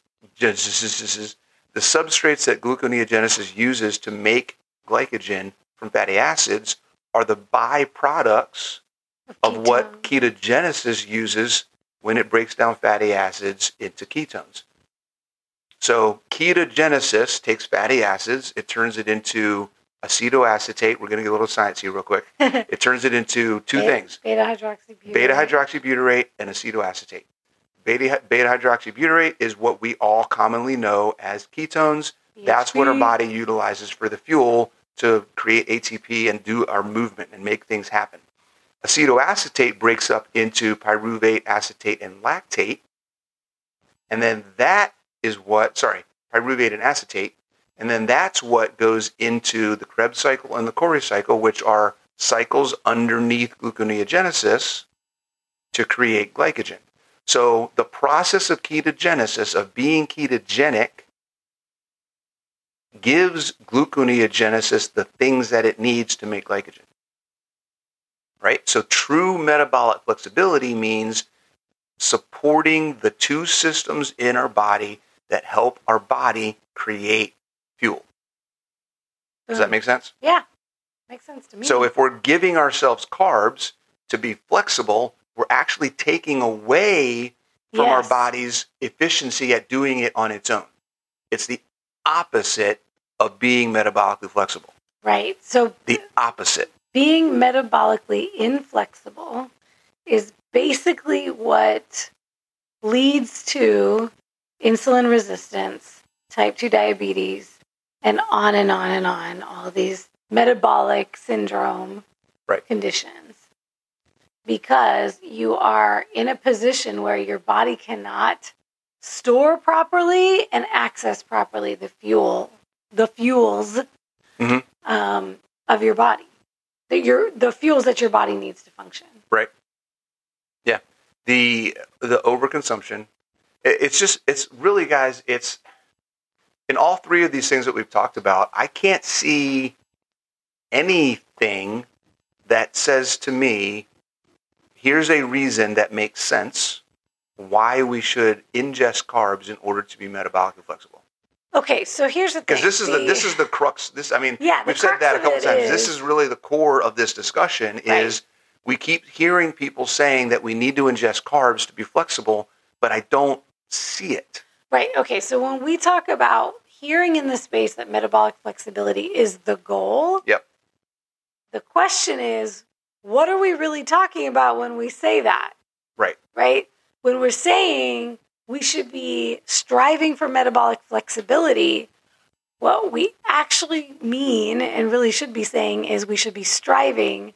S3: uses to make glycogen from fatty acids are the byproducts of what ketogenesis uses when it breaks down fatty acids into ketones. So ketogenesis takes fatty acids, it turns it into acetoacetate. We're going to get a little science here real quick. It turns it into two things. Beta-hydroxybutyrate and acetoacetate. Beta-hydroxybutyrate is what we all commonly know as ketones. BHB. That's what our body utilizes for the fuel to create ATP and do our movement and make things happen. Acetoacetate breaks up into pyruvate, acetate, and lactate. And then pyruvate and acetate. And then that's what goes into the Krebs cycle and the Cori cycle, which are cycles underneath gluconeogenesis to create glycogen. So the process of ketogenesis, of being ketogenic, gives gluconeogenesis the things that it needs to make glycogen. Right? So true metabolic flexibility means supporting the two systems in our body that help our body create fuel. Does that make sense?
S1: Yeah, makes sense to me.
S3: So if we're giving ourselves carbs to be flexible, we're actually taking away from our body's efficiency at doing it on its own. It's the opposite of being metabolically flexible.
S1: Right. So
S3: The opposite.
S1: being metabolically inflexible is basically what leads to insulin resistance, type 2 diabetes, and on and on and on, all these metabolic syndrome conditions. Because you are in a position where your body cannot store properly and access properly the fuels of your body. The fuels that your body needs to function.
S3: Right. Yeah. The overconsumption. It's really, guys, it's in all three of these things that we've talked about, I can't see anything that says to me, here's a reason that makes sense why we should ingest carbs in order to be metabolically flexible.
S1: Okay, so here's the thing.
S3: Because this is the crux. We've said that a couple times. This is really the core of this discussion. Is we keep hearing people saying that we need to ingest carbs to be flexible, but I don't see it.
S1: Right. Okay. So when we talk about hearing in the space that metabolic flexibility is the goal, the question is, what are we really talking about when we say that?
S3: Right.
S1: Right. When we're saying we should be striving for metabolic flexibility, what we actually mean and really should be saying is we should be striving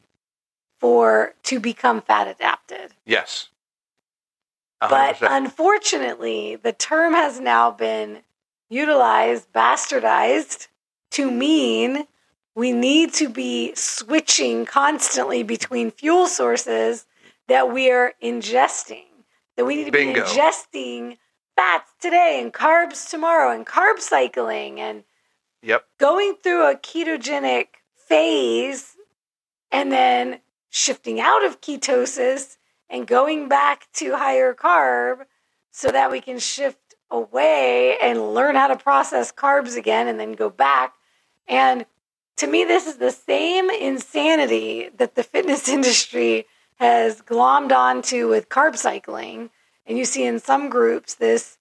S1: to become fat adapted.
S3: Yes. 100%.
S1: But unfortunately, the term has now been utilized, bastardized, to mean we need to be switching constantly between fuel sources that we are ingesting. That we need to be ingesting fats today and carbs tomorrow and carb cycling and going through a ketogenic phase and then shifting out of ketosis and going back to higher carb so that we can shift away and learn how to process carbs again and then go back. And to me, this is the same insanity that the fitness industry has glommed onto with carb cycling. And you see in some groups this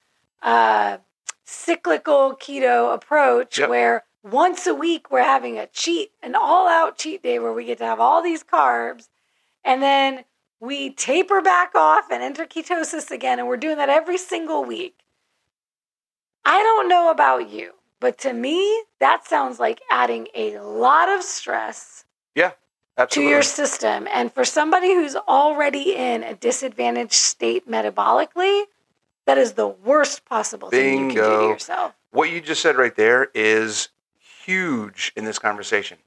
S1: cyclical keto approach where once a week we're having an all-out cheat day where we get to have all these carbs. And then we taper back off and enter ketosis again. And we're doing that every single week. I don't know about you, but to me, that sounds like adding a lot of stress to your system. And for somebody who's already in a disadvantaged state metabolically, that is the worst possible thing you can do to yourself.
S3: What you just said right there is huge in this conversation.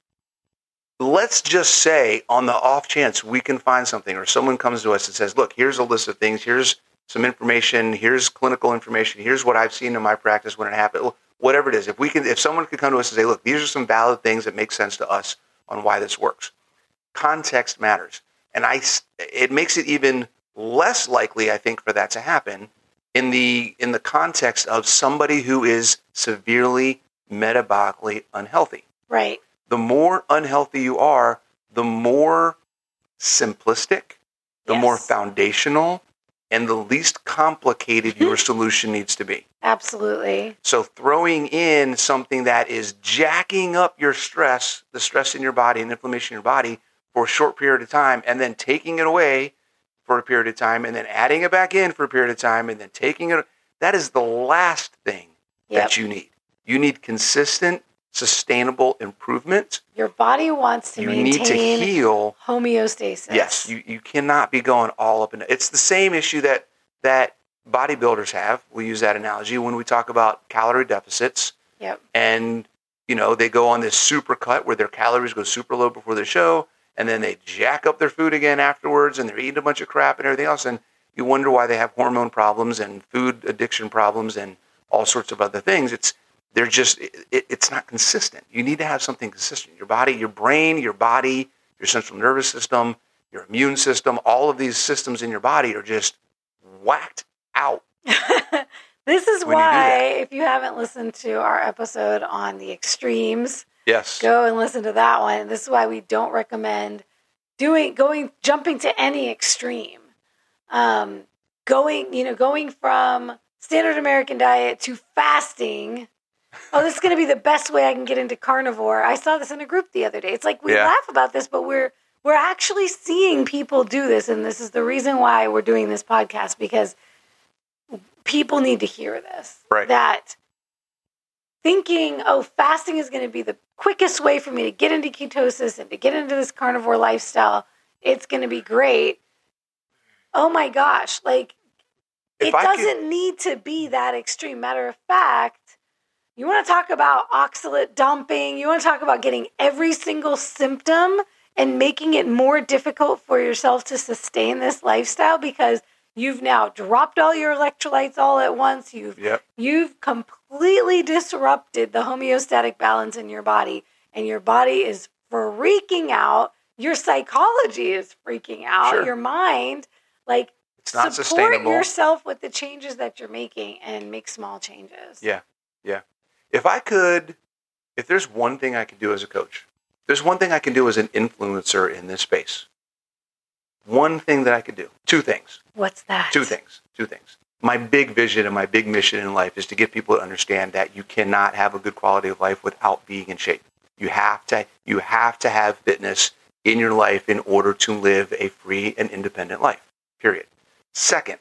S3: Let's just say on the off chance we can find something or someone comes to us and says, look, here's a list of things. Here's some information. Here's clinical information. Here's what I've seen in my practice when it happened. Whatever it is. If someone could come to us and say, look, these are some valid things that make sense to us on why this works. Context matters. And it makes it even less likely, I think, for that to happen in the context of somebody who is severely metabolically unhealthy.
S1: Right.
S3: The more unhealthy you are, the more simplistic, the more foundational, and the least complicated your solution needs to be.
S1: Absolutely.
S3: So throwing in something that is jacking up your stress, the stress in your body and inflammation in your body for a short period of time, and then taking it away for a period of time, and then adding it back in for a period of time, and then taking it, that is the last thing that you need. You need consistent, sustainable improvement.
S1: Your body wants to maintain
S3: need to heal
S1: homeostasis.
S3: Yes, you cannot be going all up and down. It's the same issue that bodybuilders have. We use that analogy when we talk about calorie deficits.
S1: Yep.
S3: And, they go on this super cut where their calories go super low before the show, and then they jack up their food again afterwards, and they're eating a bunch of crap and everything else. And you wonder why they have hormone problems and food addiction problems and all sorts of other things. It's not consistent. You need to have something consistent. Your body, your brain, your body, your central nervous system, your immune system, all of these systems in your body are just whacked out.
S1: This is why, if you haven't listened to our episode on the extremes, go and listen to that one. This is why we don't recommend jumping to any extreme. Going from standard American diet to fasting oh, this is going to be the best way I can get into carnivore. I saw this in a group the other day. It's like we laugh about this, but we're actually seeing people do this. And this is the reason why we're doing this podcast, because people need to hear this.
S3: Right.
S1: That thinking, oh, fasting is going to be the quickest way for me to get into ketosis and to get into this carnivore lifestyle. It's going to be great. Oh my gosh. Like, it doesn't need to be that extreme. Matter of fact, you want to talk about oxalate dumping. You want to talk about getting every single symptom and making it more difficult for yourself to sustain this lifestyle because you've now dropped all your electrolytes all at once. You've completely disrupted the homeostatic balance in your body, and your body is freaking out. Your psychology is freaking out.
S3: Sure.
S1: Your mind, like,
S3: it's not
S1: support
S3: sustainable.
S1: yourself with the changes that you're making and make small changes.
S3: Yeah. If there's one thing I could do as a coach, there's one thing I can do as an influencer in this space. One thing that I could do. Two things.
S1: What's that?
S3: Two things. My big vision and my big mission in life is to get people to understand that you cannot have a good quality of life without being in shape. You have to have fitness in your life in order to live a free and independent life. Period. Second,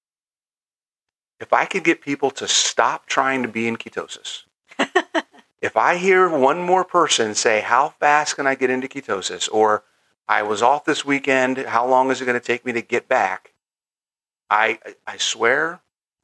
S3: if I could get people to stop trying to be in ketosis, if I hear one more person say, how fast can I get into ketosis? Or I was off this weekend, how long is it going to take me to get back? I swear,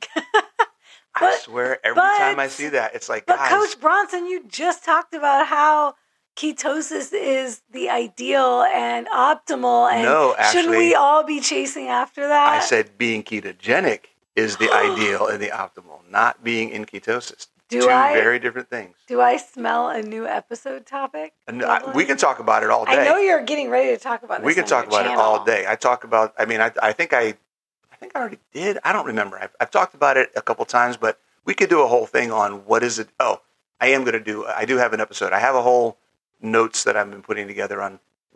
S3: I swear every time I see that, it's like,
S1: but
S3: guys.
S1: Coach Bronson, you just talked about how ketosis is the ideal and optimal. And
S3: no, actually,
S1: shouldn't we all be chasing after that?
S3: I said being ketogenic is the ideal and the optimal, not being in ketosis. Two very different things.
S1: Do I smell a new episode topic?
S3: We can talk about it all day.
S1: I know you're getting ready to talk about this.
S3: We can talk about it all day. I talk about, I think I already did. I don't remember. I've talked about it a couple times, but we could do a whole thing on what is it. Oh, I do have an episode. I have a whole notes that I've been putting together on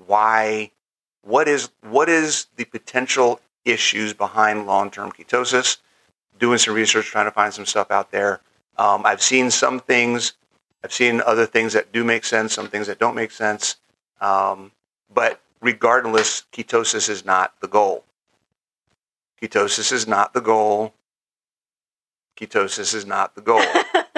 S3: what is the potential issues behind long-term ketosis, doing some research, trying to find some stuff out there. I've seen some things. I've seen other things that do make sense, some things that don't make sense. But regardless, ketosis is not the goal. Ketosis is not the goal. Ketosis is not the goal.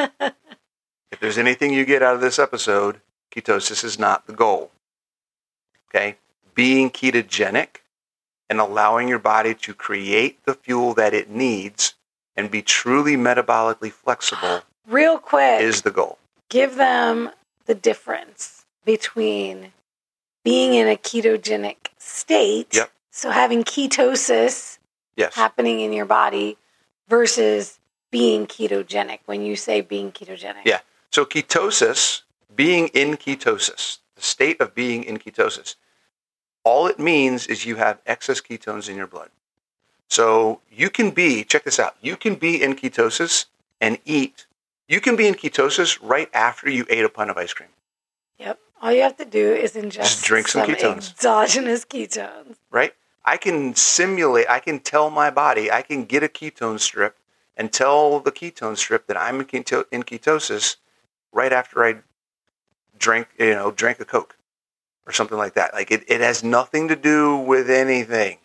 S3: If there's anything you get out of this episode, ketosis is not the goal. Okay? Being ketogenic and allowing your body to create the fuel that it needs and be truly metabolically flexible
S1: real quick
S3: is the goal.
S1: Give them the difference between being in a ketogenic state,
S3: yep.
S1: So having ketosis happening in your body versus being ketogenic, when you say being ketogenic.
S3: Yeah. So ketosis, being in ketosis, the state of being in ketosis, all it means is you have excess ketones in your blood. So you can be, check this out, you can be in ketosis and eat. You can be in ketosis right after you ate a pint of ice cream.
S1: Yep. All you have to do is ingest
S3: just drink some ketones.
S1: Exogenous ketones.
S3: Right? I can tell my body, I can get a ketone strip and tell the ketone strip that I'm in ketosis right after I drank a Coke or something like that. Like it has nothing to do with anything.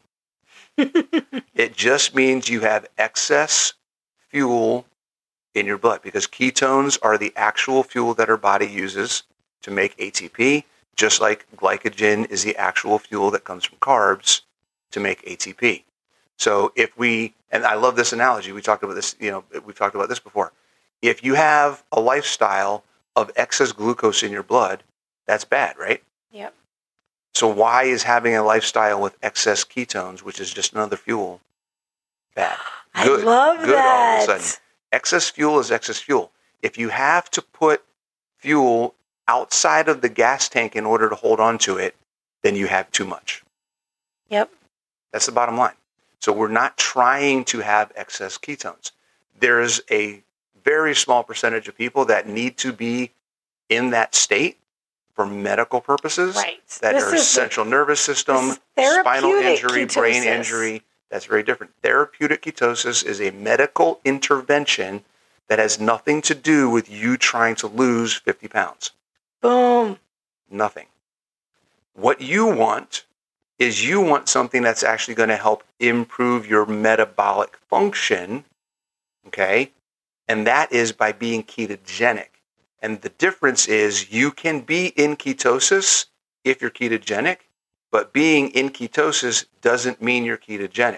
S3: It just means you have excess fuel in your blood because ketones are the actual fuel that our body uses to make ATP, just like glycogen is the actual fuel that comes from carbs to make ATP. So and I love this analogy, we talked about this, we've talked about this before. If you have a lifestyle of excess glucose in your blood, that's bad, right?
S1: Yep.
S3: So why is having a lifestyle with excess ketones, which is just another fuel, bad? Good.
S1: I love
S3: Good
S1: that.
S3: all of a sudden. Excess fuel is excess fuel. If you have to put fuel outside of the gas tank in order to hold on to it, then you have too much.
S1: Yep.
S3: That's the bottom line. So we're not trying to have excess ketones. There's a very small percentage of people that need to be in that state for medical purposes.
S1: Right.
S3: That are central nervous system, spinal injury,
S1: ketosis.
S3: brain injury. That's very different. Therapeutic ketosis is a medical intervention that has nothing to do with you trying to lose 50 pounds.
S1: Boom.
S3: Nothing. What you want is you want something that's actually going to help improve your metabolic function, okay? And that is by being ketogenic. And the difference is you can be in ketosis if you're ketogenic, but being in ketosis doesn't mean you're ketogenic.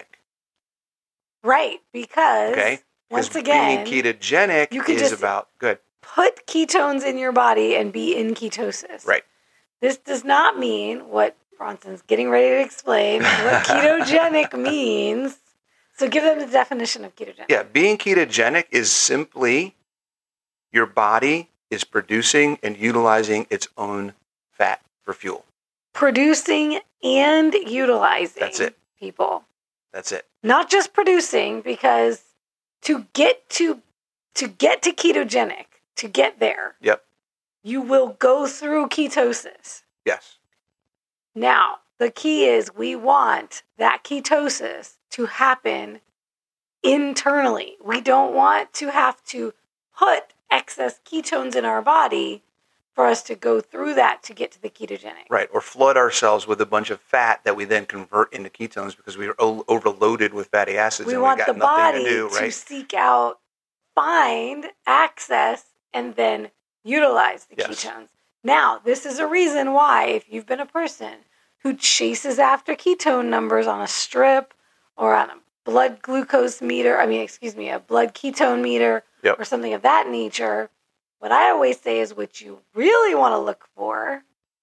S1: Right, because
S3: Okay?
S1: once again,
S3: being ketogenic
S1: you can
S3: is
S1: just
S3: about good.
S1: put ketones in your body and be in ketosis.
S3: Right.
S1: This does not mean what Bronson's getting ready to explain, what ketogenic means. So give them the definition of ketogenic.
S3: Yeah, being ketogenic is simply your body is producing and utilizing its own fat for fuel.
S1: Producing and utilizing.
S3: That's it.
S1: People.
S3: That's it.
S1: Not just producing, because to get to ketogenic, to get there,
S3: Yep.
S1: you will go through ketosis.
S3: Yes.
S1: Now, the key is we want that ketosis to happen internally. We don't want to have to put excess ketones in our body for us to go through that to get to the ketogenic.
S3: Right. Or flood ourselves with a bunch of fat that we then convert into ketones because we are overloaded with fatty acids.
S1: We
S3: and
S1: want
S3: we got
S1: the
S3: nothing
S1: body
S3: to do, right?
S1: to seek out, find, access, and then utilize the
S3: Yes.
S1: ketones. Now, this is a reason why, if you've been a person who chases after ketone numbers on a strip or on a blood glucose meter, a blood ketone meter,
S3: Yep.
S1: or something of that nature, what I always say is what you really want to look for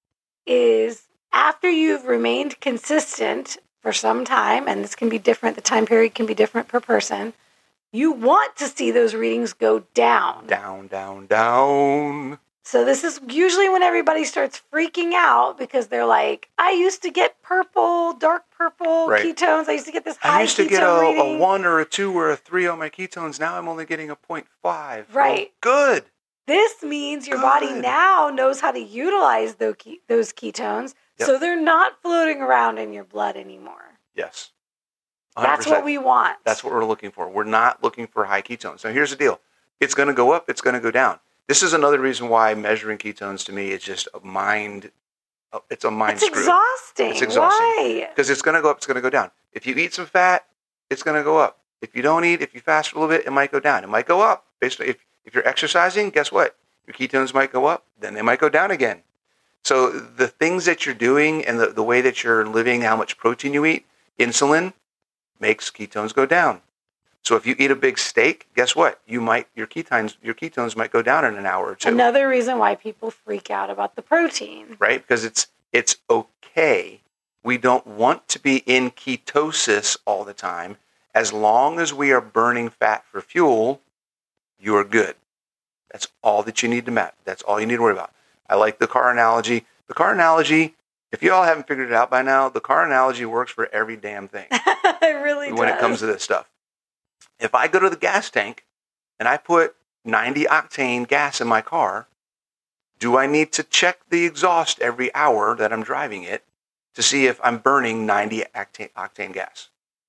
S1: is after you've remained consistent for some time, and this can be different, the time period can be different per person, you want to see those readings go down.
S3: Down, down, down.
S1: So this is usually when everybody starts freaking out because they're like, I used to get purple, dark purple
S3: Right.
S1: ketones. I used to get this high
S3: I used to get
S1: ketone
S3: a
S1: reading.
S3: 1 or a 2 or a 3 on my ketones. Now I'm only getting a 0.5.
S1: Right.
S3: Oh, good.
S1: This means your body
S3: Good.
S1: now knows how to utilize those ketones,
S3: Yep.
S1: so they're not floating around in your blood anymore.
S3: Yes.
S1: That's
S3: 100%.
S1: what we want.
S3: That's what we're looking for. We're not looking for high ketones. Now, here's the deal. It's going to go up. It's going to go down. This is another reason why measuring ketones to me is just it's a mind
S1: It's
S3: screw.
S1: exhausting.
S3: It's exhausting.
S1: Why?
S3: Because it's going to go up, it's going to go down. If you eat some fat, it's going to go up. If you don't eat, if you fast for a little bit, it might go down. It might go up. Basically, if you're exercising, guess what? Your ketones might go up, then they might go down again. So the things that you're doing and the way that you're living, how much protein you eat, insulin makes ketones go down. So if you eat a big steak, guess what? Your ketones might go down in an hour or two.
S1: Another reason why people freak out about the protein.
S3: Right? Because it's okay. We don't want to be in ketosis all the time. As long as we are burning fat for fuel, you are good. That's all that you need to map. That's all you need to worry about. I like the car analogy. The car analogy, if you all haven't figured it out by now, the car analogy works for every damn thing
S1: It really does.
S3: when it comes to this stuff. If I go to the gas tank and I put 90 octane gas in my car, do I need to check the exhaust every hour that I'm driving it to see if I'm burning 90 octane gas?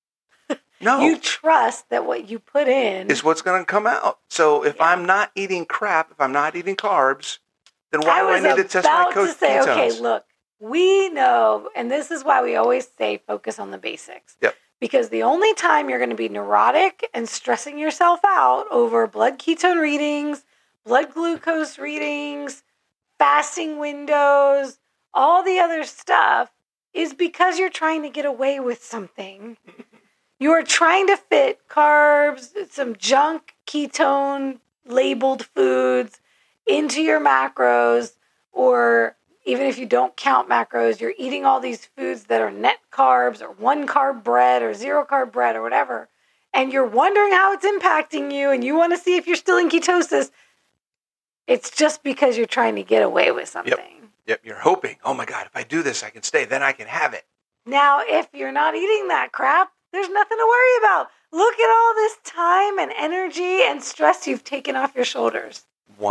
S3: No.
S1: You trust that what you put in
S3: is what's going to come out. So if I'm not eating crap, if I'm not eating carbs, then why do I need to test my
S1: to say,
S3: ketones?
S1: okay, look, we know, and this is why we always say focus on the basics.
S3: Yep.
S1: Because the only time you're going to be neurotic and stressing yourself out over blood ketone readings, blood glucose readings, fasting windows, all the other stuff is because you're trying to get away with something. You are trying to fit carbs, some junk ketone labeled foods into your macros, or even if you don't count macros, you're eating all these foods that are net carbs or 1 carb bread or 0 carb bread or whatever, and you're wondering how it's impacting you and you want to see if you're still in ketosis. It's just because you're trying to get away with something.
S3: Yep, you're hoping, oh my God, if I do this, I can stay, then I can have it.
S1: Now, if you're not eating that crap, there's nothing to worry about. Look at all this time and energy and stress you've taken off your shoulders.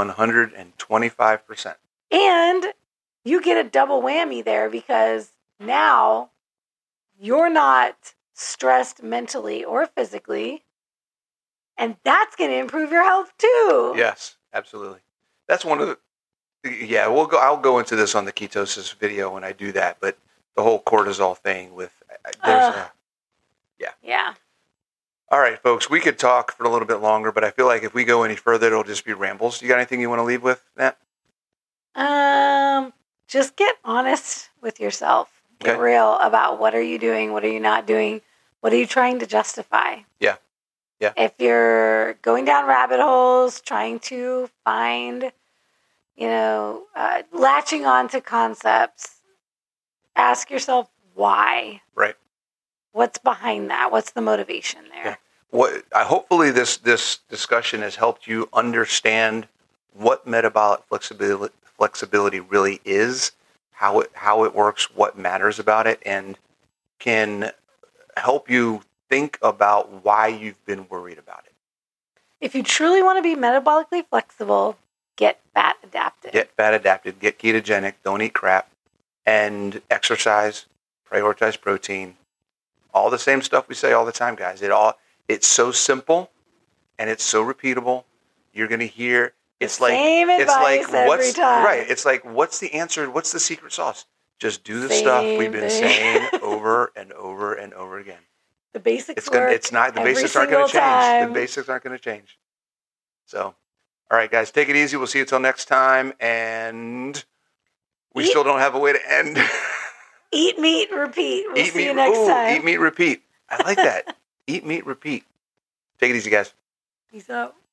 S3: 125%.
S1: And you get a double whammy there because now you're not stressed mentally or physically. And that's going to improve your health too.
S3: Yes, absolutely. That's one of the. Yeah, I'll go into this on the ketosis video when I do that. But the whole cortisol thing with
S1: Yeah.
S3: All right, folks. We could talk for a little bit longer, but I feel like if we go any further, it'll just be rambles. You got anything you want to leave with, Nat?
S1: Just get honest with yourself. Get real about what are you doing, what are you not doing, what are you trying to justify.
S3: Yeah.
S1: If you're going down rabbit holes, trying to find, latching on to concepts, ask yourself why.
S3: Right.
S1: What's behind that? What's the motivation there?
S3: Yeah. Hopefully this discussion has helped you understand what metabolic flexibility really is, how it works, what matters about it, and can help you think about why you've been worried about it.
S1: If you truly want to be metabolically flexible, get fat adapted. Get
S3: ketogenic, don't eat crap, and exercise, prioritize protein. All the same stuff we say all the time, guys. It's so simple and it's so repeatable. You're going to hear it's like
S1: every time.
S3: Right. It's like, what's the answer? What's the secret sauce? Just do the stuff we've been saying over and over and over again.
S1: The basics work.
S3: The basics aren't going to change. The basics aren't going to change. So, all right, guys, take it easy. We'll see you till next time. And we still don't have a way to end.
S1: Eat meat, repeat. We'll see you next time.
S3: Eat meat, repeat. I like that. Eat meat, repeat. Take it easy, guys.
S1: Peace out.